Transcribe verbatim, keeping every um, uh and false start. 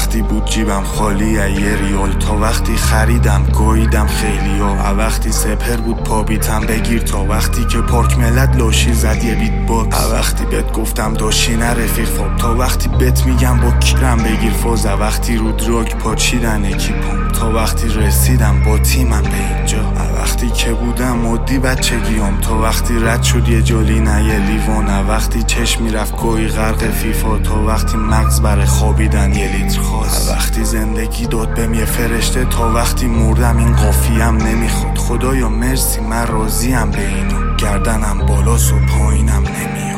وقتی بود جیبم خالی یه ریال، تا وقتی خریدم گویدم خیلی ها، وقتی سپر بود پابیتم بگیر، تا وقتی که پارک ملت لاشی زد یه بیت باکس، وقتی بهت گفتم داشی نه رفیق فاب، تا وقتی بهت میگم با کیرم بگیر فوز، وقتی رو دراگ پاچیدن اکیپم، تا وقتی رسیدم با تیمم به اینجا، وقتی که بودم مدی بچگیام، تا وقتی رد شد یه جالی نه یه لیوان، وقتی چشم میرفت گوی غرق فیفا، تا وقتی مغز برای خوابیدن یه لیتر خواست، وقتی زندگی داد بهم یه فرشته، تا وقتی مردم این قافیم نمیخواد، خدایا مرسی من راضیم به اینا، گردنم بالاست و پایینم نمیاد.